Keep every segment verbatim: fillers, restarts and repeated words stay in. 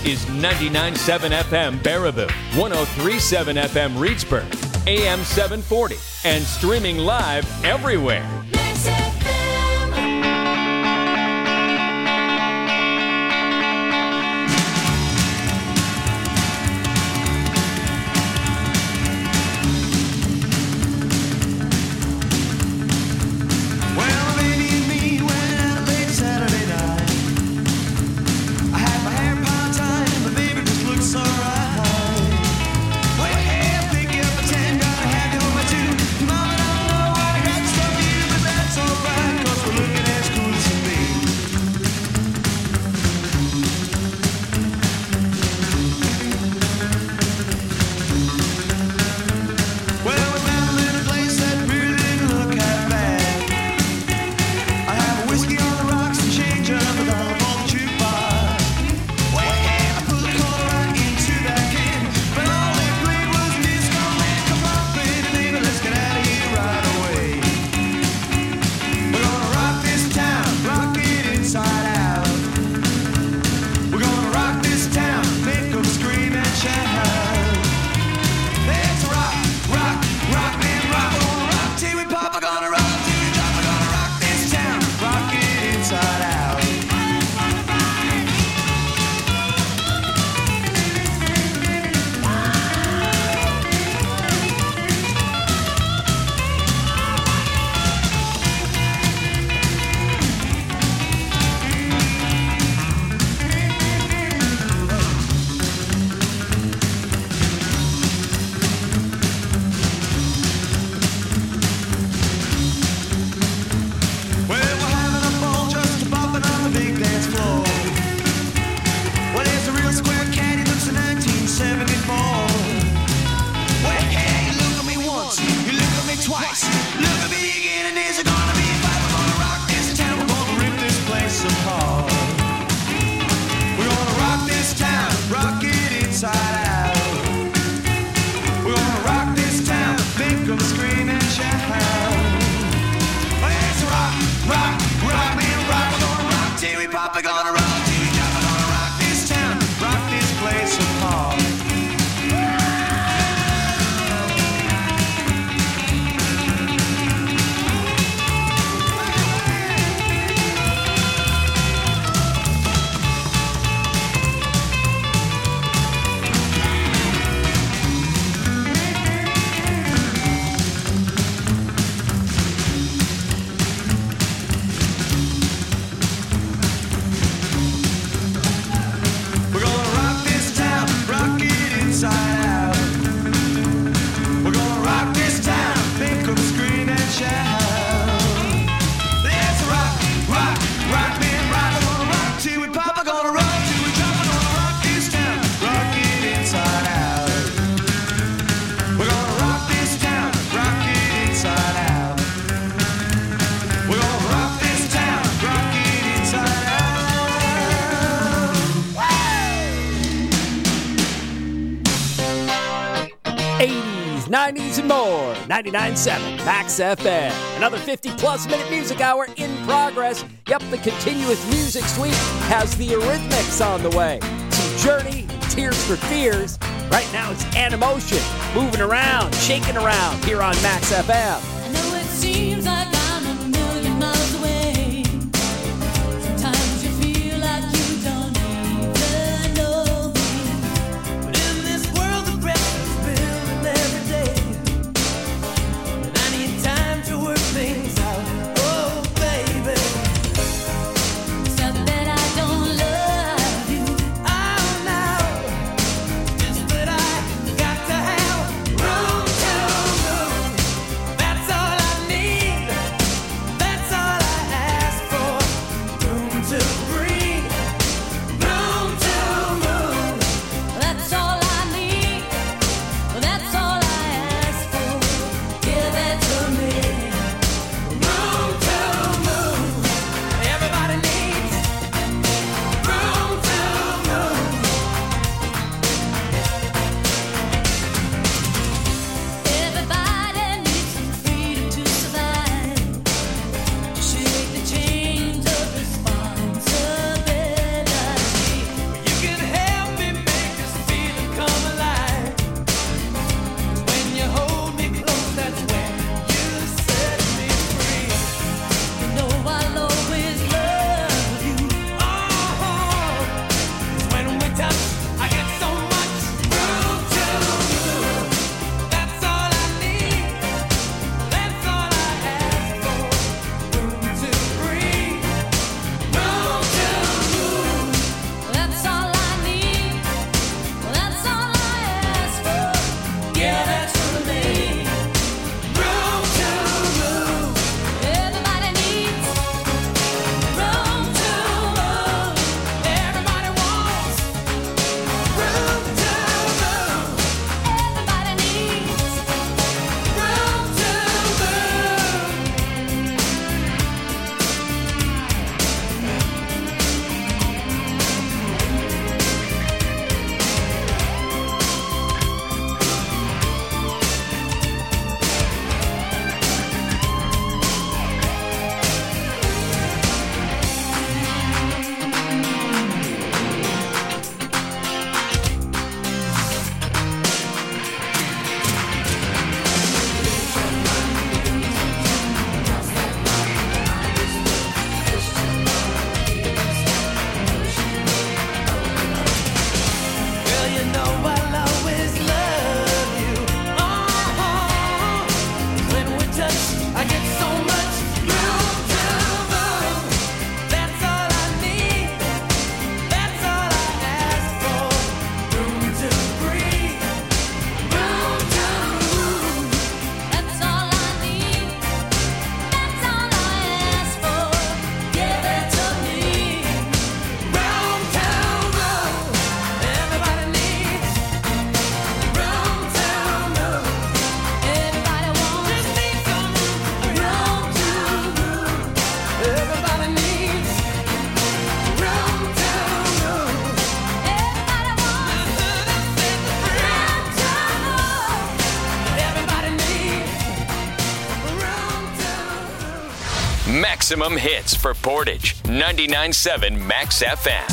is ninety-nine point seven F M Baraboo, one oh three point seven F M Reedsburg, A M seven forty, and streaming live everywhere. nineties and more. ninety-nine point seven Max F M. Another fifty-plus minute music hour in progress. Yep, the continuous music suite has the Eurythmics on the way. Some Journey, Tears for Fears. Right now it's Animotion, moving around, shaking around here on Max F M. I know it seems like I'm a million miles away. Sometimes you feel like you don't even know me. But in this world of pressure building every day, and I need time to work things out. Oh, baby. It's not that I don't love you. Oh, no. Just that I got to have room to move. That's all I need. Maximum hits for Portage. ninety-nine point seven Max F M.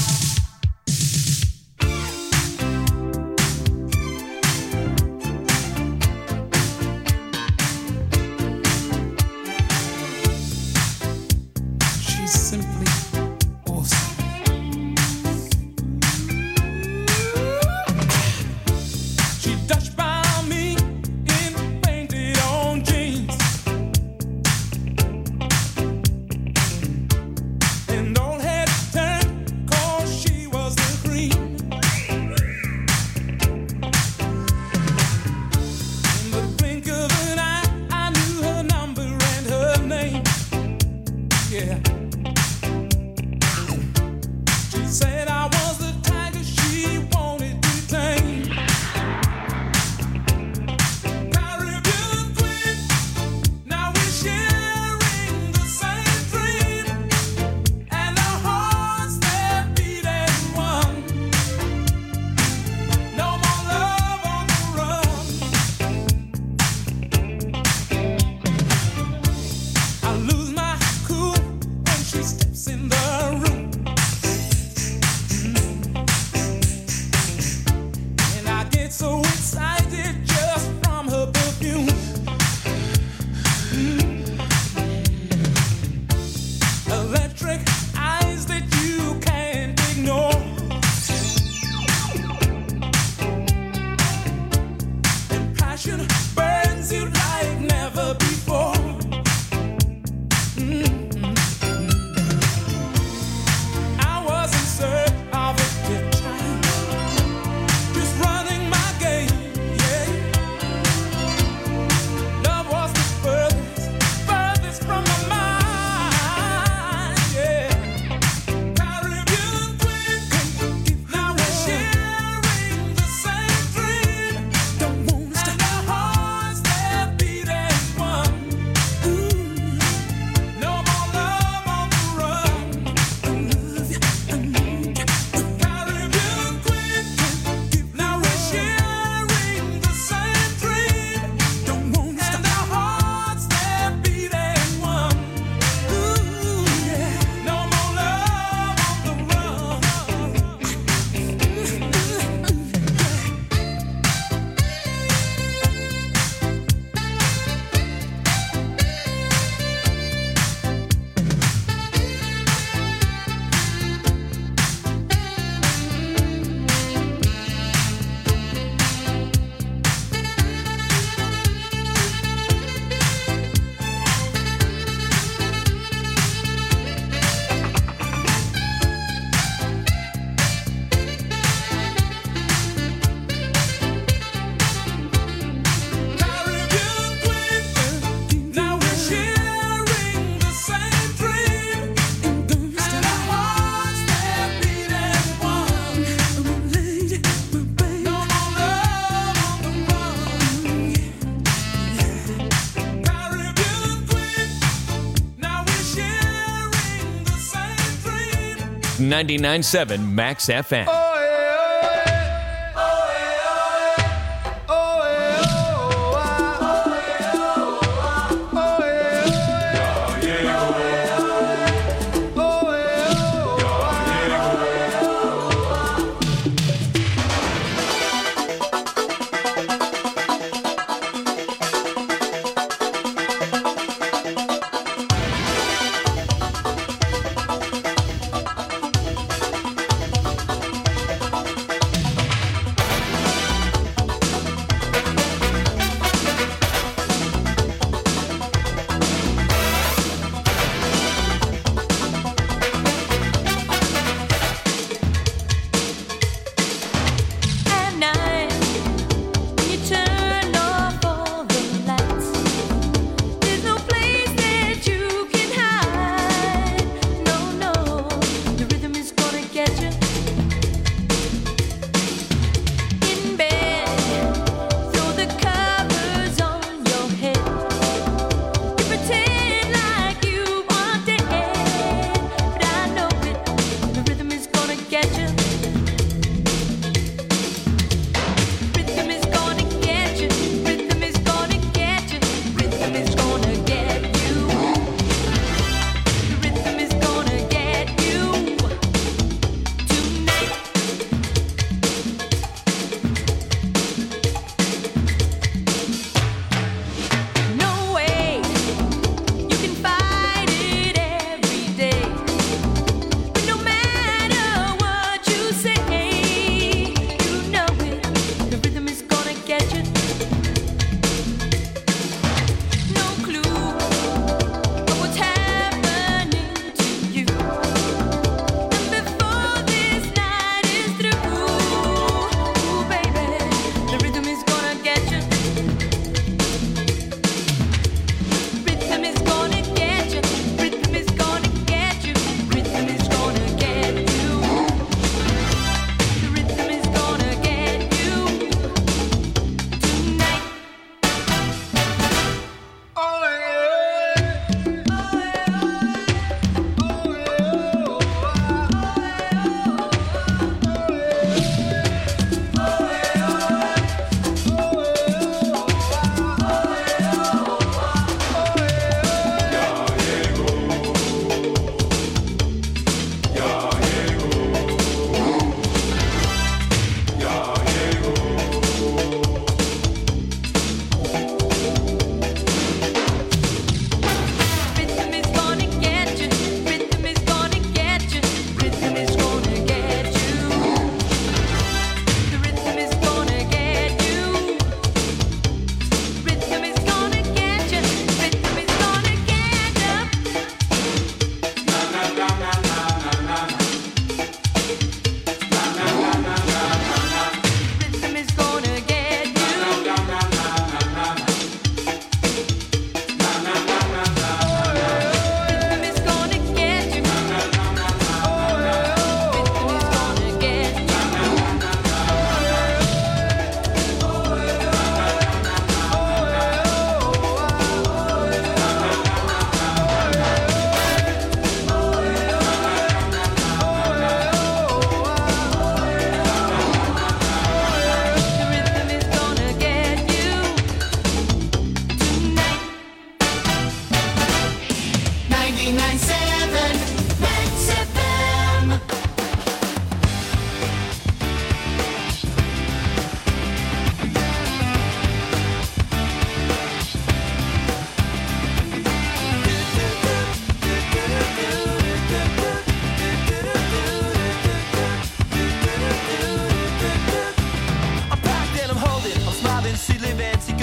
ninety-nine point seven Max F M.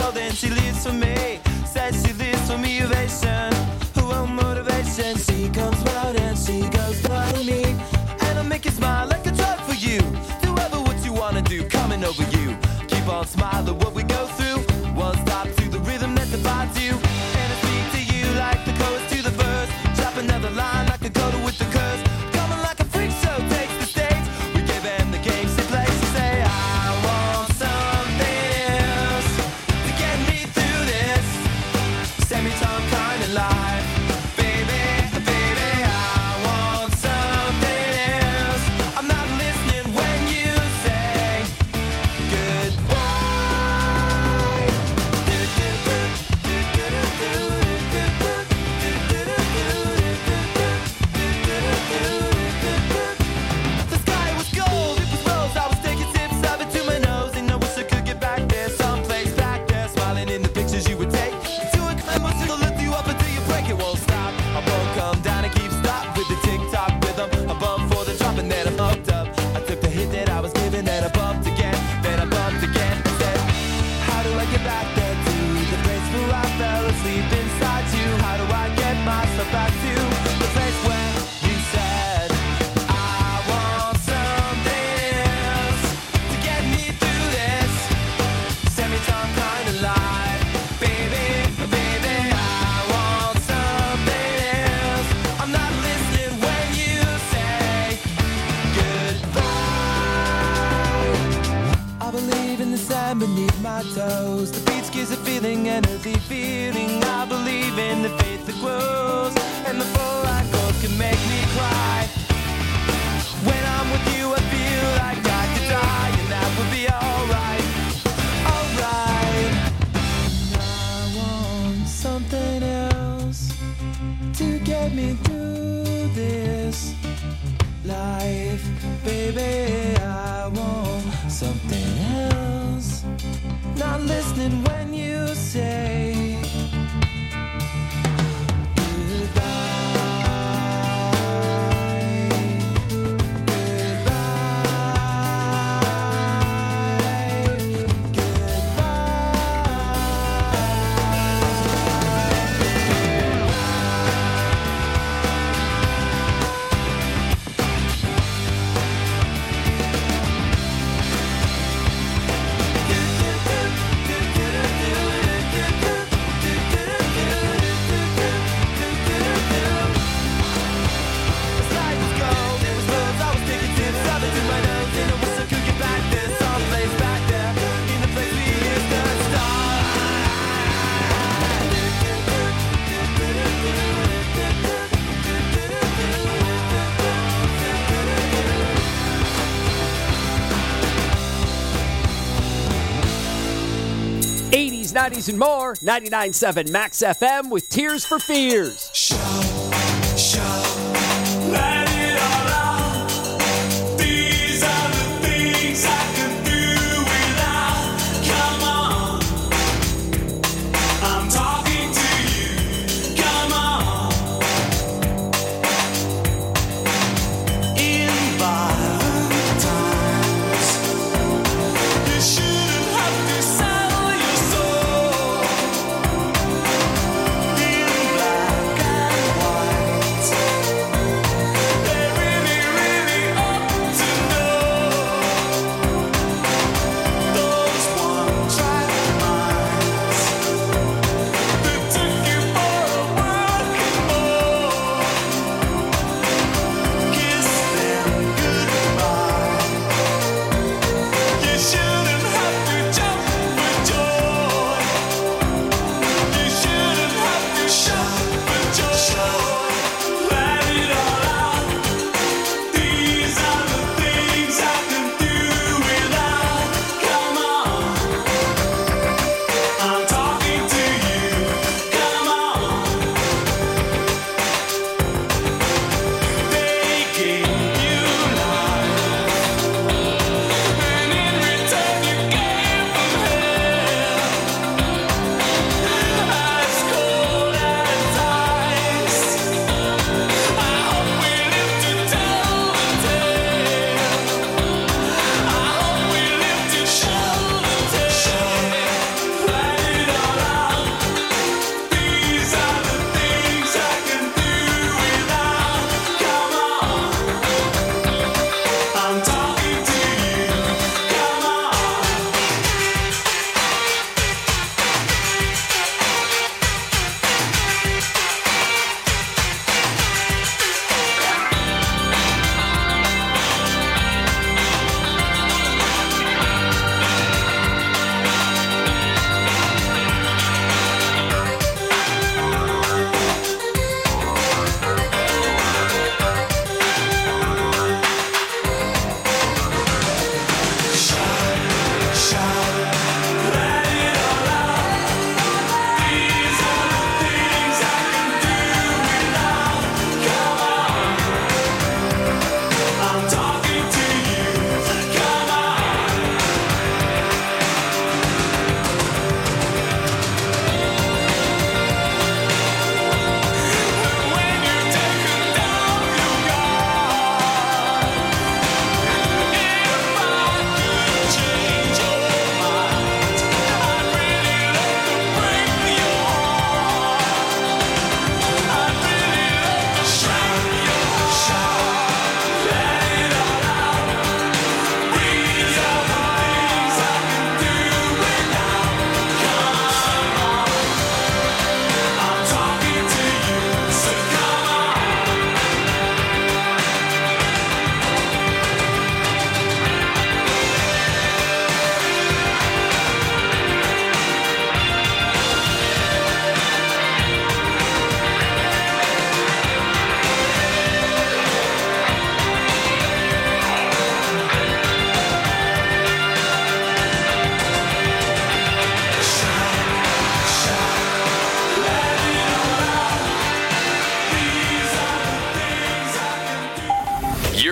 world and she lives for me. Says she lives for motivation. Oh, motivation. She comes round and she goes round to me. And I'll make you smile like a drug for you. Do ever what you wanna do, coming over you. Keep on smiling what we go through. One stop to the rhythm that divides you. And I speak to you like the chorus to the verse. Drop another line like a coda with the curse. Coming like a freak show takes the stage. We give them the games they play. So say I want something else to get me through this semi-time kind of life. Baby, baby, I want something else. I'm not listening when you say goodbye. The sky was gold, it was rose. I was taking sips of it to my nose, and I wish I could get back there, someplace back there, smiling in the pictures you would take. To a climb, it'll lift you up until you break. It won't stop. I won't come down and keep stop with the tick-tock rhythm. I bumped for the drop and then I bumped up. I took the hit that I was given, then I bumped again, then I bumped again. I said, how do I get back there to the place where I fell asleep inside you? How do I get myself back to the place where you said I want something else to get me through this semi-time kind of life? Baby, baby, I want something else. I'm not listening when you say goodbye. I believe in the sand beneath my toes. The beach gives a feeling, an earthy feeling. I believe in the faith that grows, and the full light goes can make me cry. When I'm with you, I feel like I could die, and that would be alright, alright. I want something else to get me through this life. Baby, I want something else. Not listening when you say eighties, nineties, and more. ninety-nine point seven Max F M with Tears for Fears. Shout, shout, let it all out. These are the things I can do without. Come on, I'm talking to you. Come on. In violent times, you shouldn't have to sell your soul. In black and white.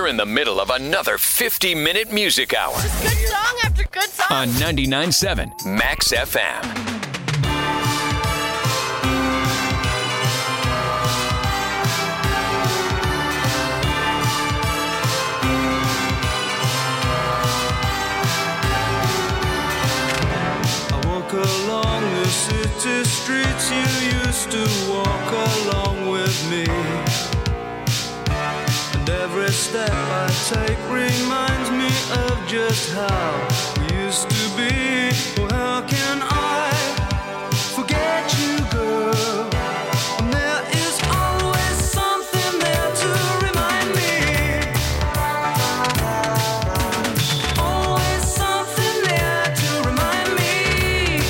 in the middle of another fifty-minute music hour Good song after good song. on ninety-nine point seven Max F M. Along the city streets you used to walk along with me, and every step I take reminds me of just how we used to be. Oh, how can I forget you, girl? And there is always something there to remind me. Always something there to remind me.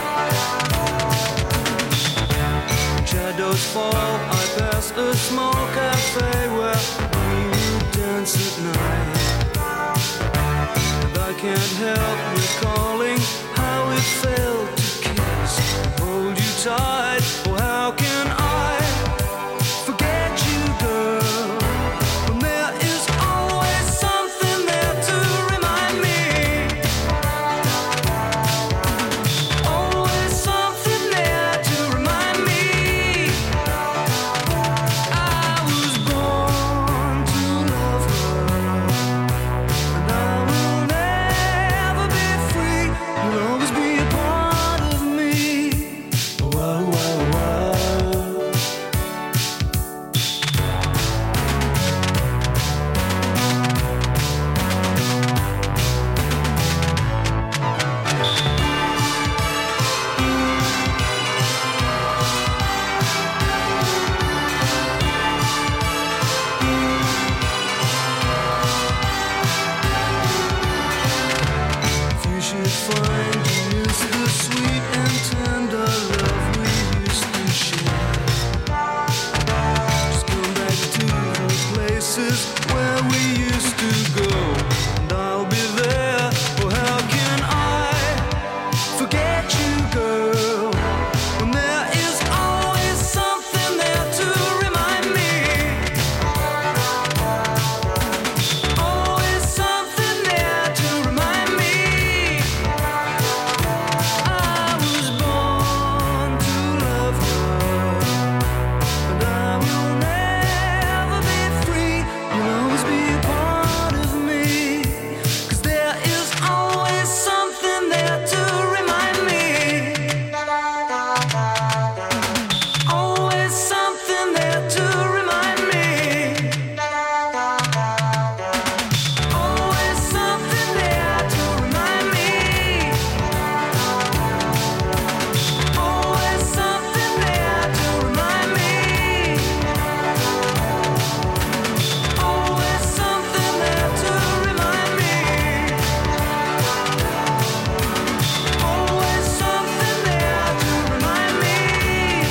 Shadows fall, I pass a small cafe where we would dance at night. And I can't help recalling how it felt to kiss and hold you tight. Oh, how can I forget you, girl? When there is always something there to remind me. Always something there to remind me. I was born to love her, and I will never be free. You'll always be a part of me. Wow, wow, wow. If you should find you miss the sweet and tender love we used to share, just come back to the places where we used to go, and I'll be there. Oh, how can I forget you, girl? When there is always something there to remind me. Always something there to remind me. I was born to love her, and I will never be free. You'll always be a part of me, 'cause there is always something there to remind me. Always something there to remind me. Always something there to remind me. Always something there to remind me. Always something there to remind me. Always something there to remind me.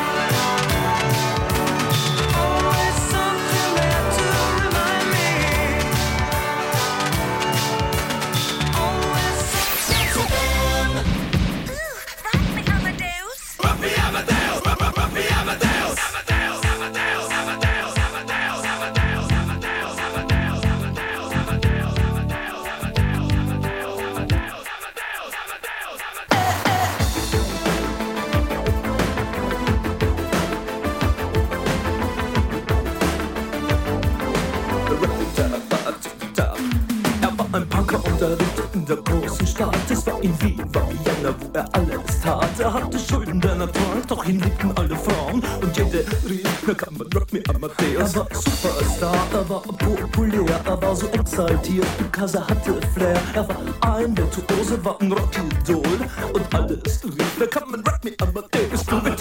Always something there to remind me. Always Er war ein Punker und er lebte in der großen Stadt. Es war in Wien, war Vienna, wo er alles tat. Er hatte Schulden, denn er trank, doch ihn liebten alle Frauen. Und jede rief, na kann man Rock Me Amadeus. Er war Superstar, er war populär, er war so exaltiert, because er hatte Flair. Er war ein Virtuose, war ein Rockidol. Und alles rief, na kann man Rock Me Amadeus. Du mit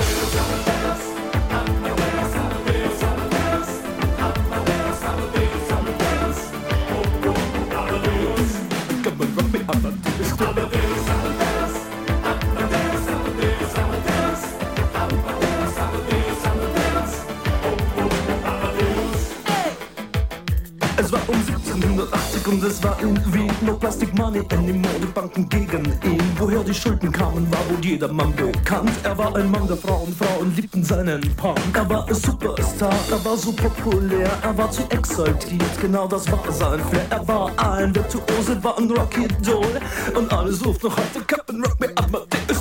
kann man Rock Me Amadeus. Es war um siebzehnhundertachtzig und es war irgendwie no Plastic Money anymore. Die Banken gegen ihn, woher die Schulden kamen, war wohl jedermann bekannt. Er war ein Mann der Frauen, Frauen liebten seinen Punk. Er war ein Superstar, er war so populär, er war zu exaltiert, genau das war sein Flair. Er war ein Virtuose, war ein Rocky-Doll und alle suchten noch heute Captain Rock Me Amadeus.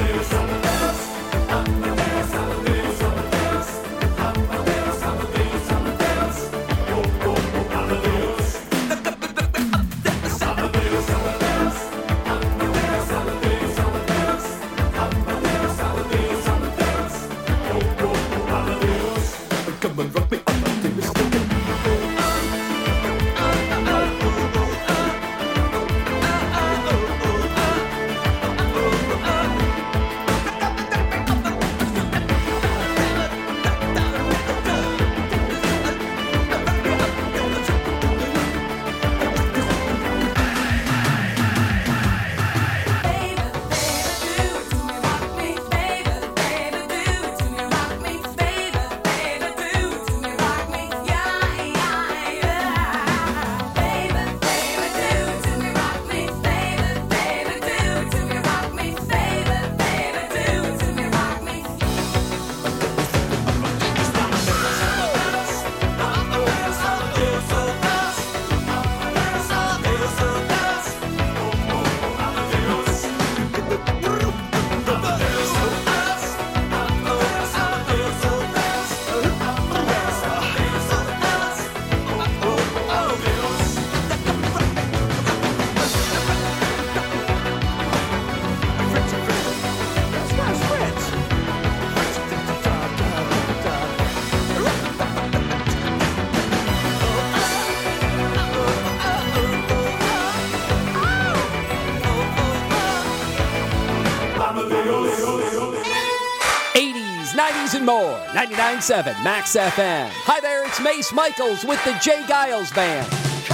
nineties and more. ninety-nine point seven Max F M. Hi there, it's Mace Michaels with the Jay Giles Band.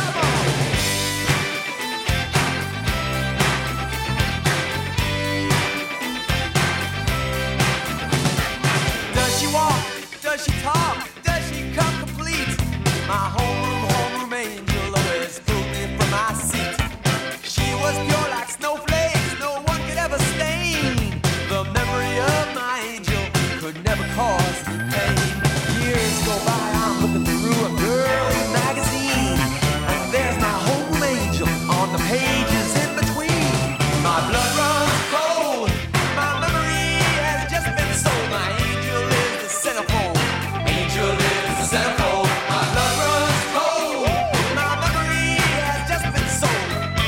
Does she walk? Does she talk? Does she come complete? My homeroom, homeroom angel always pulled me from my seat. She was pure like snowflakes, no one could ever stain. The memory of my angel could never cause me pain. Years go by, I'm looking through a girly magazine, and there's my homeroom angel on the pages in between. My blood runs cold, my memory has just been sold. My angel is the centerfold, angel is the centerfold. My blood runs cold, my memory has just been sold.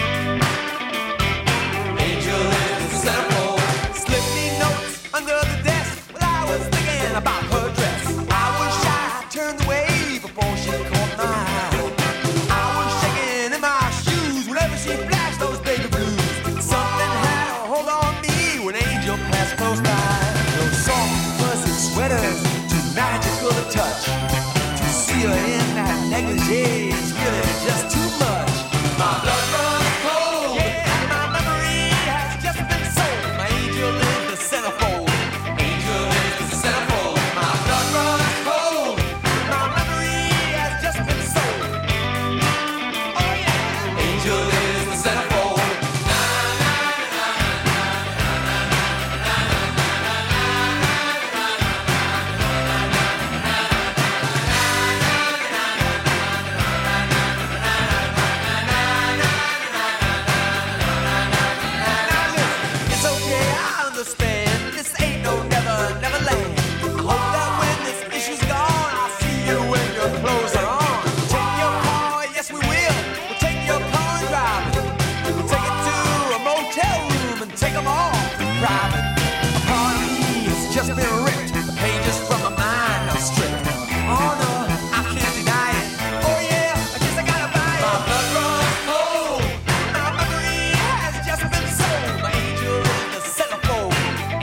Angel is the centerfold. Slip me notes under the desk while I was thinking about her dress. I was shy, turned away before she caught my eye. I was shaking in my shoes whenever she flashed those baby blues. Something had a hold on me when Angel passed close by. Those soft, fuzzy sweaters, too magical to touch. To see her in that negligee is really just too much. My blood runs cold, yeah, my memory has just been sold. My angel is the centerfold, angel is the centerfold. My blood runs cold, my memory has just been sold. Oh yeah, angel is the centerfold. It's okay, I understand. This ain't no never, never land. I hope that when this issue's gone, I'll see you when your clothes are on. Take your car, yes we will. We'll take your car and drive it. We'll take it to a motel room and take them all private. A part of me has just been ripped. The pages from my mind are stripped. Oh no, I can't deny it. Oh yeah, I guess I gotta buy it. My blood runs cold. My memory has just been sold. My angel is the centerfold.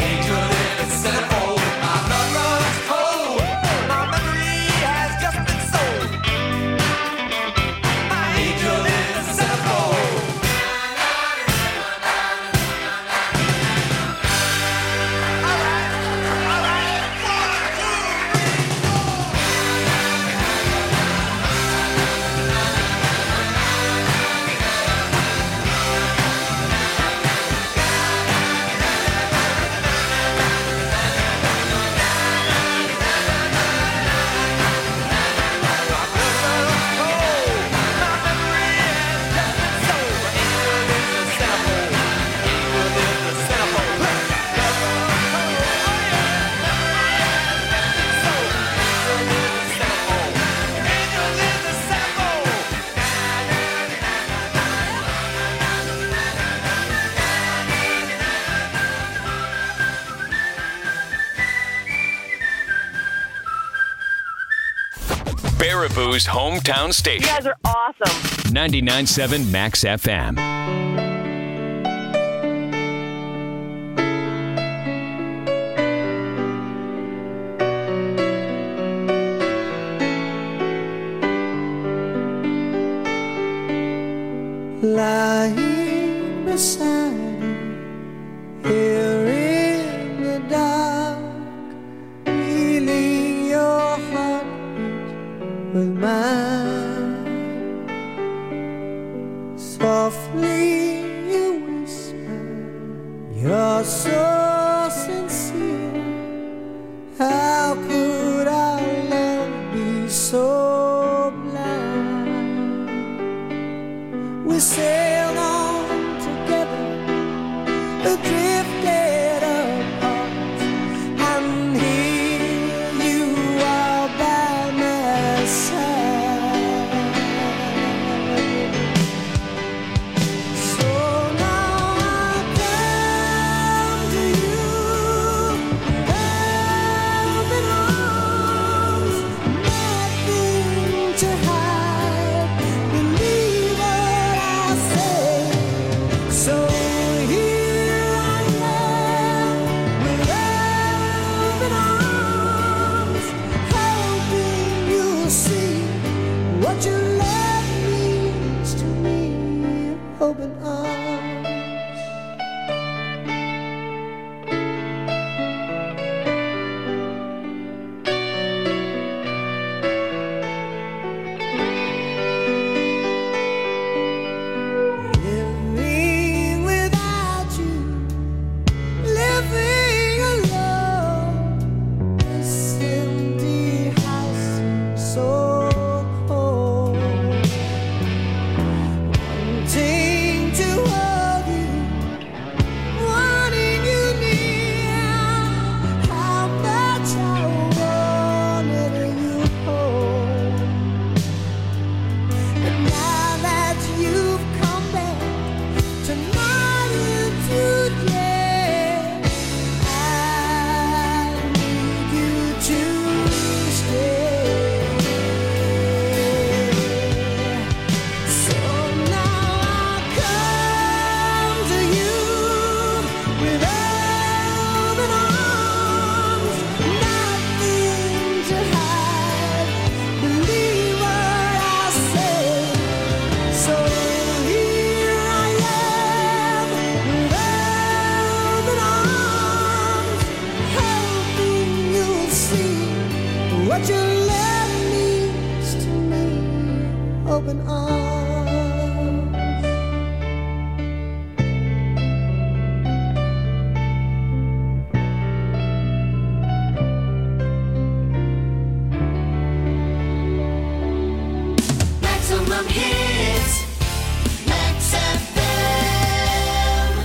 Baraboo's hometown You station. guys are awesome. ninety-nine point seven Max F M. Lying beside you here in the dark, feeling your heartbeat with mine. Softly you whisper, you're so sincere. How could our love be so blind? We sailed on together, drifted apart, and here you are by my side. So now I come to you, open arms, nothing to hide. Believe what I say. So here I am with open arms, hoping you'll see what your love means to me. Open arms. Living without you, living alone, this empty house seems so cold. Wanting to hold you, wanting you near, how much I wanted you home. But now that you've come back tonight and today, I need you to stay. So now I come to you with open arms, nothing to hide. Believe what I say. So here I am with open arms, hoping you'll see what your love means to me. Open arms. Maximum hits. Max F M.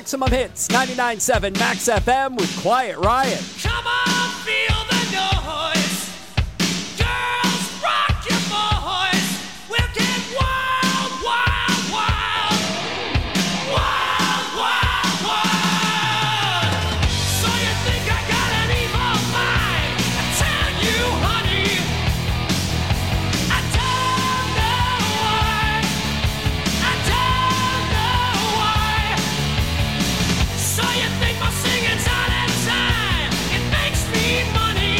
Maximum Hits, ninety-nine point seven Max F M with Quiet Riot. Come on, feel the noise. Girls, rock your voice. We'll get wild, wild, wild. Wild, wild, wild. So you think I got an evil mind? I tell you, honey, I don't know why. I don't know why. So you think my singing's all that time? It makes me money.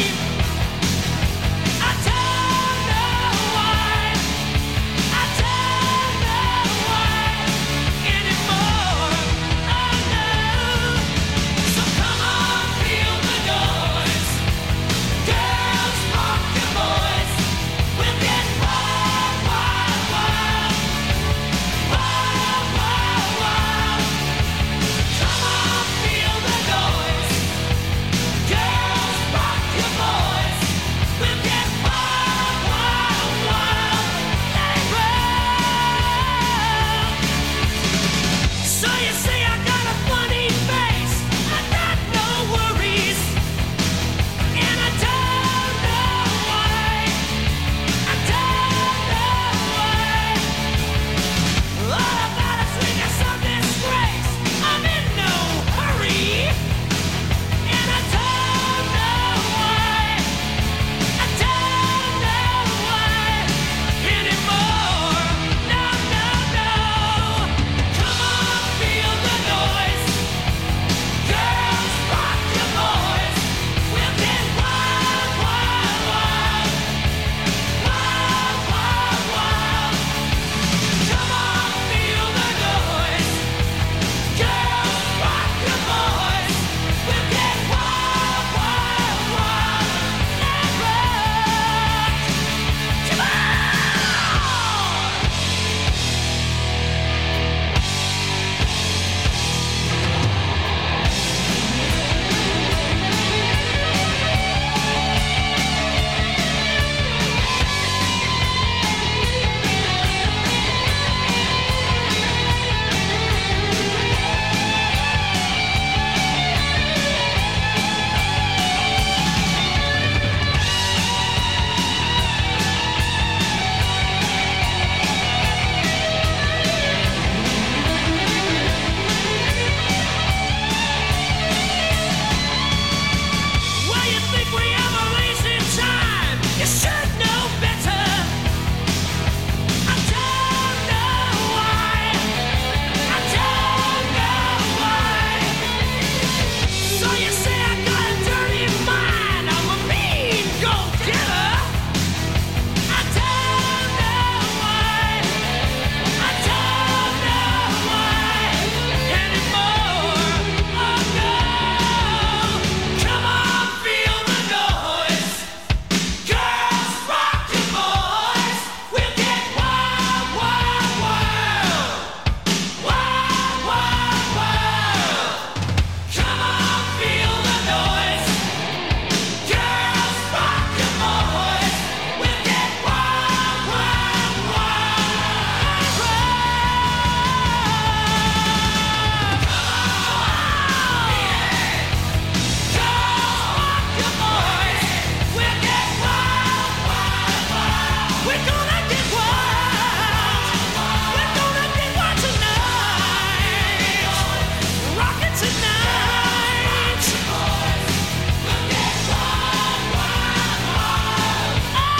I don't know why. I don't know why anymore. Oh no. So come on, feel the noise. Girls, rock your voice. We'll get wild, wild, wild. Wild, wild, wild. Come on, feel the noise. Girls, rock your voice. We'll get wild, wild, wild. Let it roll. So you say I got a funny face. I got no worries. And I don't know why. I don't know why. All about a swing of some disgrace. I'm in no hurry. And I don't know why. I don't know why anymore. No, no, no. Come on, feel the noise. Girls, rock your voice. We'll get wild, wild, wild. Wild, wild, wild. Come on, feel the noise. Girls, rock your voice. We'll get wild, wild, wild. Let it rock. Come on. Well, you think we ever wasting time? You should know better. I don't know why. I don't know why. So you say I got a dirty mind? I'm a mean go-getter. I don't know why. I don't know why anymore. Oh no. Come on, feel the noise. Girls, rock your voice. We'll get wild, wild, wild. Wild, wild, wild. Come on, feel the noise. Girls, rock your voice. We'll get wild, wild, wild. Girls, rock your voice. We'll get wild, wild, wild. We're gonna get wild. We're gonna get wild tonight. Rock it tonight. We'll get wild, wild, wild. Oh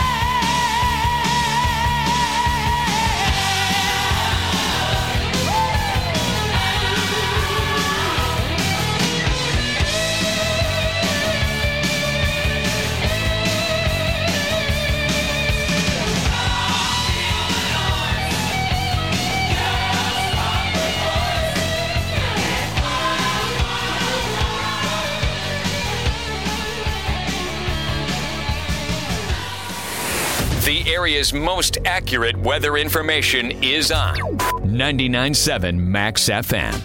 The area's most accurate weather information is on ninety-nine point seven Max F M.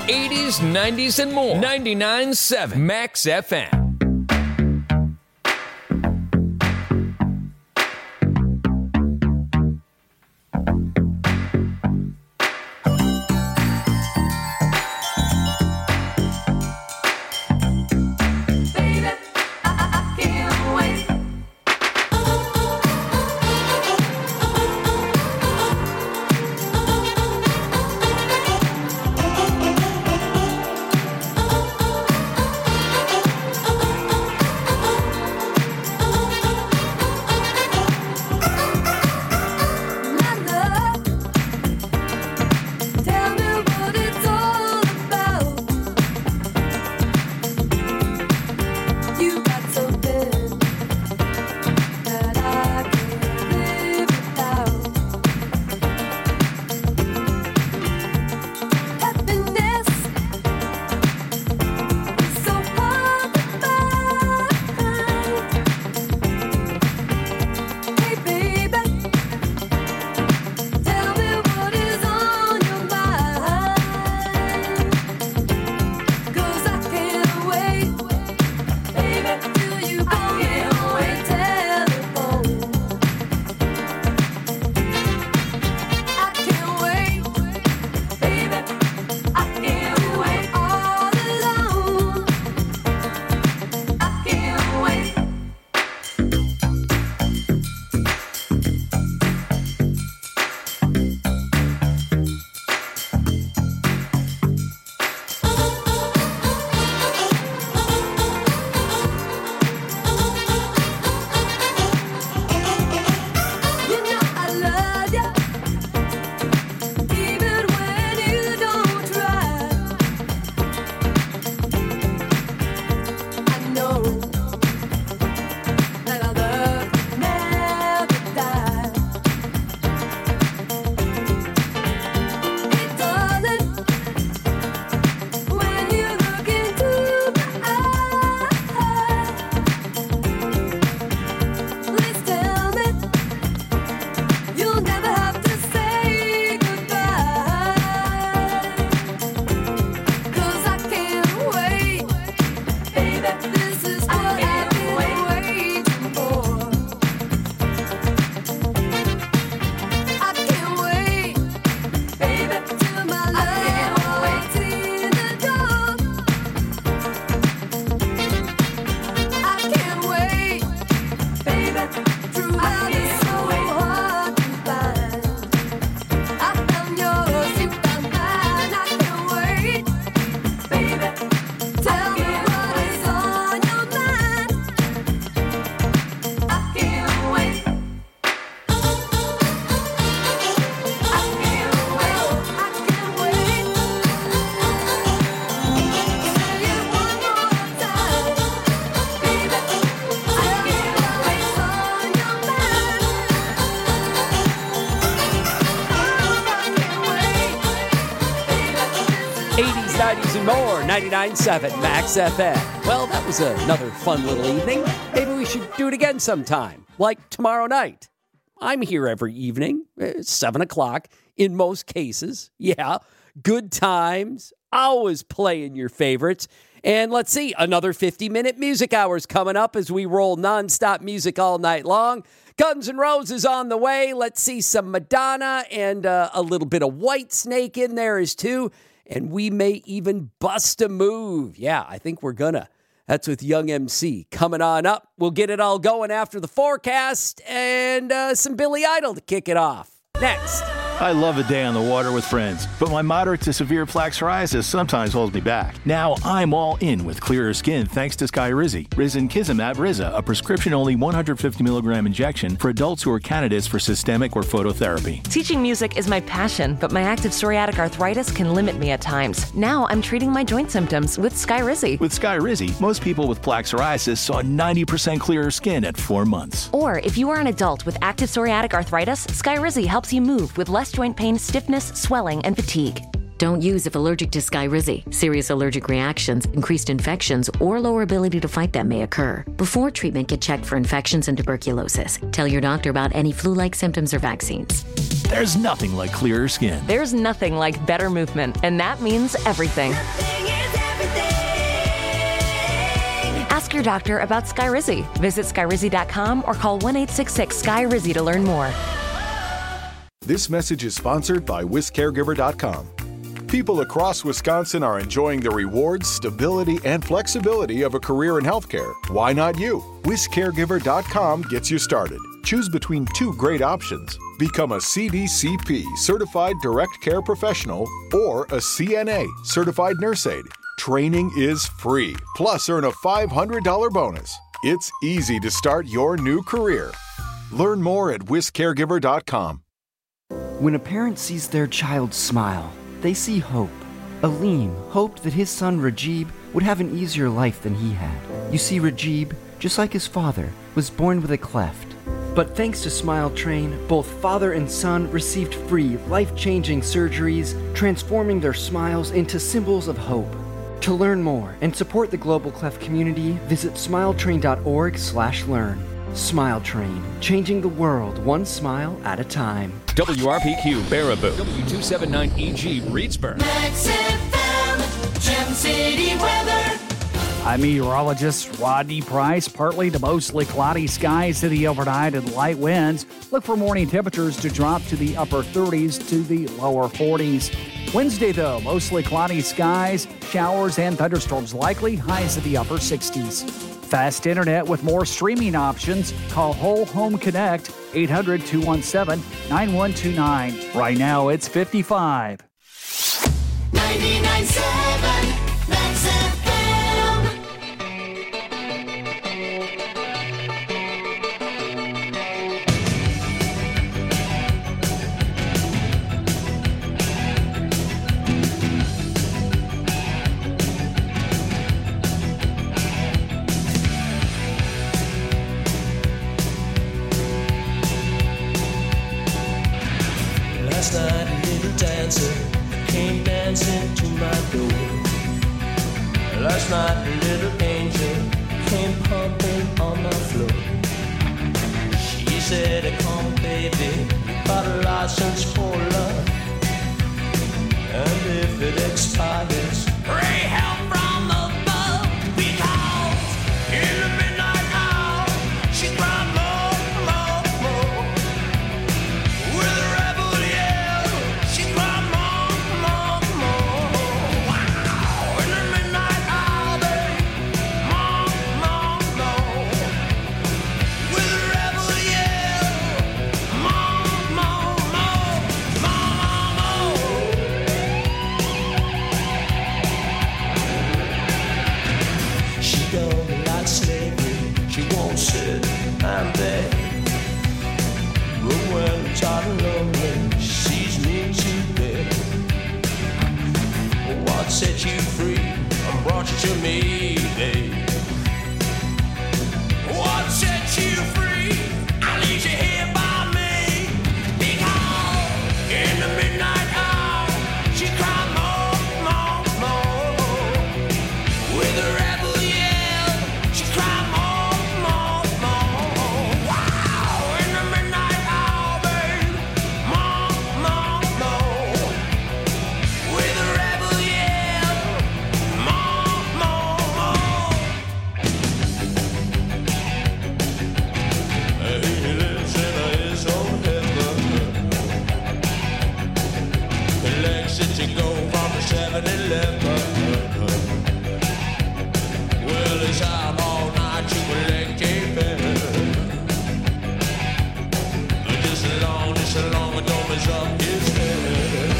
eighties, nineties, and more. ninety-nine point seven Max F M. nineties and more, ninety-nine point seven Max F M. Well, that was another fun little evening. Maybe we should do it again sometime, like tomorrow night. I'm here every evening, seven o'clock in most cases. Yeah, good times, always playing your favorites. And let's see, another fifty-minute music hours coming up as we roll nonstop music all night long. Guns N' Roses on the way. Let's see some Madonna and uh, a little bit of Whitesnake in there as too. And we may even bust a move. Yeah, I think we're gonna. That's with Young M C coming on up. We'll get it all going after the forecast and uh, some Billy Idol to kick it off. Next. I love a day on the water with friends, but my moderate to severe plaque psoriasis sometimes holds me back. Now I'm all in with clearer skin thanks to Skyrizi. Risankizumab Riza, a prescription-only one hundred fifty milligram injection for adults who are candidates for systemic or phototherapy. Teaching music is my passion, but my active psoriatic arthritis can limit me at times. Now I'm treating my joint symptoms with Skyrizi. With Skyrizi, most people with plaque psoriasis saw ninety percent clearer skin at four months. Or if you are an adult with active psoriatic arthritis, Skyrizi helps you move with less joint pain, stiffness, swelling, and fatigue. Don't use if allergic to Skyrizi. Serious allergic reactions, increased infections, or lower ability to fight them may occur. Before treatment, get checked for infections and tuberculosis. Tell your doctor about any flu-like symptoms or vaccines. There's nothing like clearer skin. There's nothing like better movement, and that means everything. Ask your doctor about Skyrizi. Visit Skyrizi dot com or call one eight six six S K Y R I Z I to learn more. This message is sponsored by Wis Caregiver dot com. People across Wisconsin are enjoying the rewards, stability, and flexibility of a career in healthcare. Why not you? Wis Caregiver dot com gets you started. Choose between two great options. Become a C D C P, Certified Direct Care Professional, or a C N A, Certified Nurse Aide. Training is free, plus earn a five hundred dollars bonus. It's easy to start your new career. Learn more at Wis Caregiver dot com. When a parent sees their child smile, they see hope. Aleem hoped that his son Rajib would have an easier life than he had. You see, Rajib, just like his father, was born with a cleft. But thanks to Smile Train, both father and son received free, life-changing surgeries, transforming their smiles into symbols of hope. To learn more and support the Global Cleft community, visit smiletrain dot org slash learn. Smile Train, changing the world one smile at a time. W R P Q Baraboo, W two seventy-nine E G Reedsburg. Max F M, Gem City weather. I'm meteorologist Rodney Price. Partly to mostly cloudy skies to the overnight and light winds. Look for morning temperatures to drop to the upper thirties to the lower forties. Wednesday, though, mostly cloudy skies, showers and thunderstorms likely, highs to the upper sixties. Fast internet with more streaming options. Call Whole Home Connect, eight hundred, two one seven, nine one two nine. Right now, it's fifty-five. ninety-nine point seven Max F M. Last night a little dancer came dancing to my door. Last night a little angel came pumping on the floor. She said, come baby, you got a license for love. And if it expires, pray help from above. Because in the midnight hour, she cried more, more, more. With a rebel yell, she cried more, more, more. Wow, in the midnight hour, babe, more, more, more. With a rebel yell, more, more, more, more, more. She don't like slavery, she won't sit and beg. But when I'm tired and lonely, she sees me to bed. What set you free and brought you to me, babe? What set you free? I leave you here by me. Because in the midnight hour, she cried more, more, more. With a rebel yell, she cried more, more, more. Wow, in the midnight hour, babe, more, more, more. With a rebel yell, more, more, more. He lives in his own heaven. He likes it to go from the seven eleven. Well, he's out all night to collect a pen. Just as long, just as long as don't mess up his head.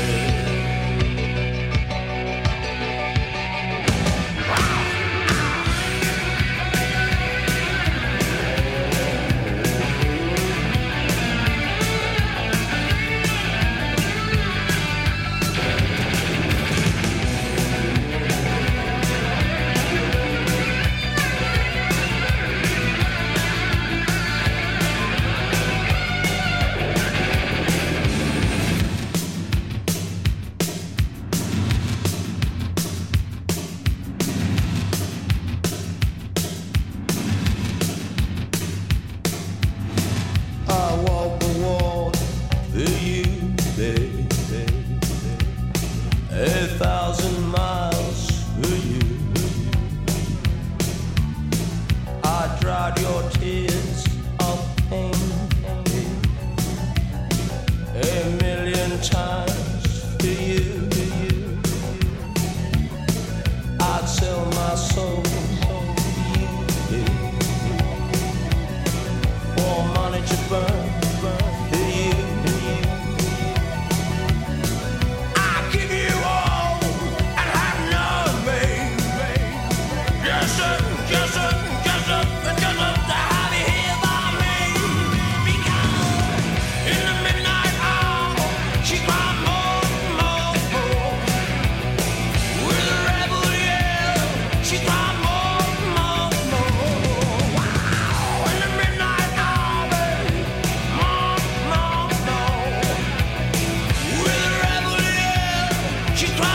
a thousand miles for you. I dried your tears of pain a million times for you. I'd sell my soul for you, for money to burn. She's